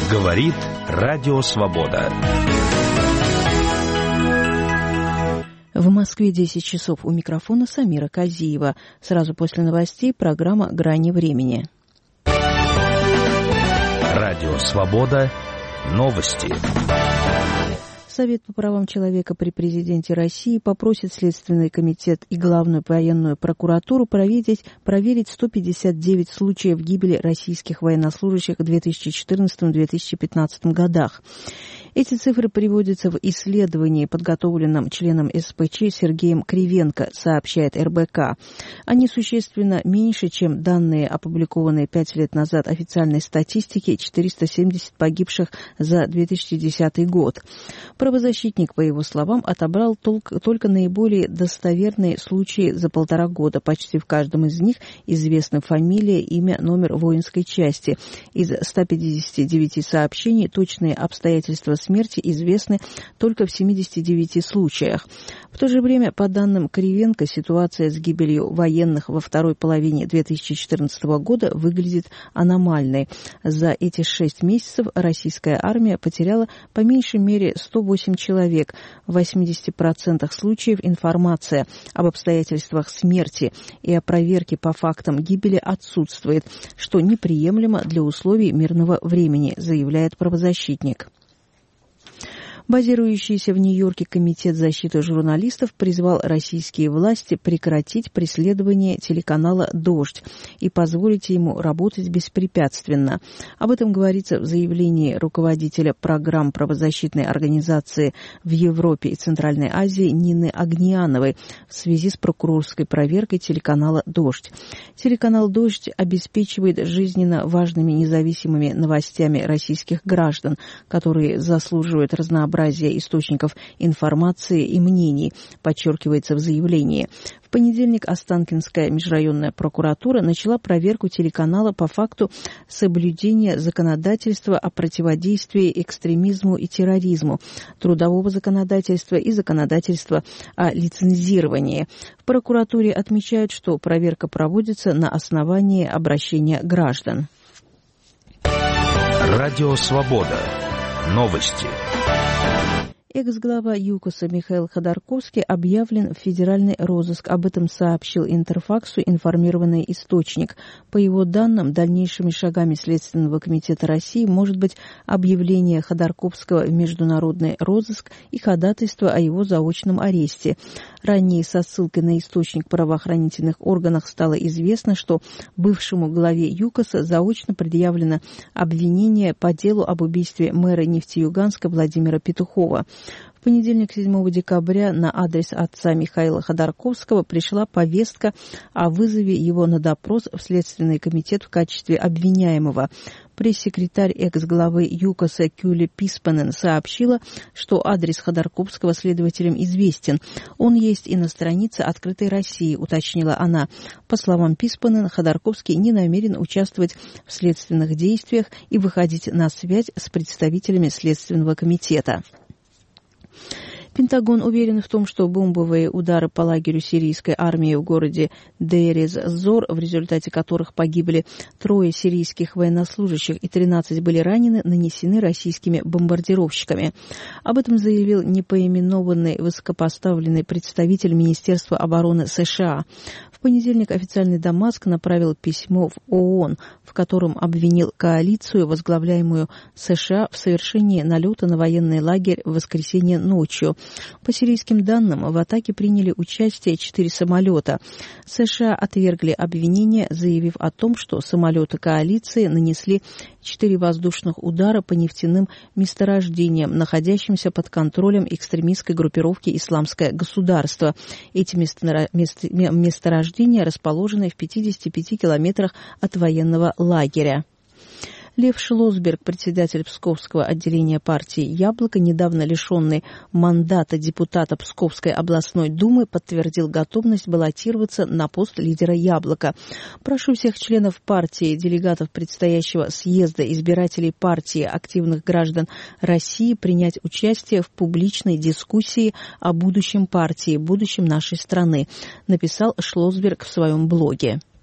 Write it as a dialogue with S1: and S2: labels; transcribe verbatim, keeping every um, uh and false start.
S1: Говорит Радио Свобода.
S2: В Москве десять часов, у микрофона Самира Казиева. Сразу после новостей программа «Грани времени».
S1: Радио Свобода. Новости.
S2: Совет по правам человека при президенте России попросит Следственный комитет и Главную военную прокуратуру проверить, проверить сто пятьдесят девять случаев гибели российских военнослужащих в две тысячи четырнадцатом — две тысячи пятнадцатом годах. Эти цифры приводятся в исследовании, подготовленном членом эс пэ че Сергеем Кривенко, сообщает эр бэ ка. Они существенно меньше, чем данные, опубликованные пять лет назад официальной статистики, четыреста семьдесят погибших за две тысячи десятый год. Правозащитник, по его словам, отобрал только, только наиболее достоверные случаи за полтора года. Почти в каждом из них известны фамилия, имя, номер воинской части. Из ста пятидесяти девяти сообщений точные обстоятельства смерти известны только в семидесяти девяти случаях. В то же время, по данным Кривенко, ситуация с гибелью военных во второй половине две тысячи четырнадцатого года выглядит аномальной. За эти шесть месяцев российская армия потеряла по меньшей мере сто восемь человек. В восьмидесяти процентах случаев информация об обстоятельствах смерти и о проверке по фактам гибели отсутствует, что неприемлемо для условий мирного времени, заявляет правозащитник. Базирующийся в Нью-Йорке Комитет защиты журналистов призвал российские власти прекратить преследование телеканала «Дождь» и позволить ему работать беспрепятственно. Об этом говорится в заявлении руководителя программ правозащитной организации в Европе и Центральной Азии Нины Огнияновой в связи с прокурорской проверкой телеканала «Дождь». Телеканал «Дождь» обеспечивает жизненно важными независимыми новостями российских граждан, которые заслуживают разнообразия источников информации и мнений, подчеркивается в заявлении. В понедельник Останкинская межрайонная прокуратура начала проверку телеканала по факту соблюдения законодательства о противодействии экстремизму и терроризму, трудового законодательства и законодательства о лицензировании. В прокуратуре отмечают, что проверка проводится на основании обращения граждан.
S1: Радио Свобода. Новости.
S2: Экс-глава ЮКОСа Михаил Ходорковский объявлен в федеральный розыск. Об этом сообщил Интерфаксу информированный источник. По его данным, дальнейшими шагами Следственного комитета России может быть объявление Ходорковского в международный розыск и ходатайство о его заочном аресте. Ранее со ссылкой на источник в правоохранительных органах стало известно, что бывшему главе ЮКОСа заочно предъявлено обвинение по делу об убийстве мэра Нефтеюганска Владимира Петухова. В понедельник, седьмого декабря, на адрес отца Михаила Ходорковского пришла повестка о вызове его на допрос в Следственный комитет в качестве обвиняемого. Пресс-секретарь экс-главы ЮКОСа Кюле Писпанен сообщила, что адрес Ходорковского следователям известен. Он есть и на странице «Открытой России», уточнила она. По словам Писпанен, Ходорковский не намерен участвовать в следственных действиях и выходить на связь с представителями Следственного комитета. Пентагон уверен в том, что бомбовые удары по лагерю сирийской армии в городе Дейр-эз-Зор, в результате которых погибли трое сирийских военнослужащих и тринадцать были ранены, нанесены российскими бомбардировщиками. Об этом заявил непоименованный высокопоставленный представитель Министерства обороны США. В понедельник официальный Дамаск направил письмо в ООН, в котором обвинил коалицию, возглавляемую США, в совершении налета на военный лагерь в воскресенье ночью. По сирийским данным, в атаке приняли участие четыре самолета. США отвергли обвинения, заявив о том, что самолеты коалиции нанесли четыре воздушных удара по нефтяным месторождениям, находящимся под контролем экстремистской группировки «Исламское государство». Эти месторождения расположены в пятидесяти пяти километрах от военного лагеря. Лев Шлосберг, председатель Псковского отделения партии «Яблоко», недавно лишенный мандата депутата Псковской областной думы, подтвердил готовность баллотироваться на пост лидера «Яблока». Прошу всех членов партии, делегатов предстоящего съезда избирателей партии, активных граждан России принять участие в публичной дискуссии о будущем партии, будущем нашей страны, написал Шлосберг в своем блоге.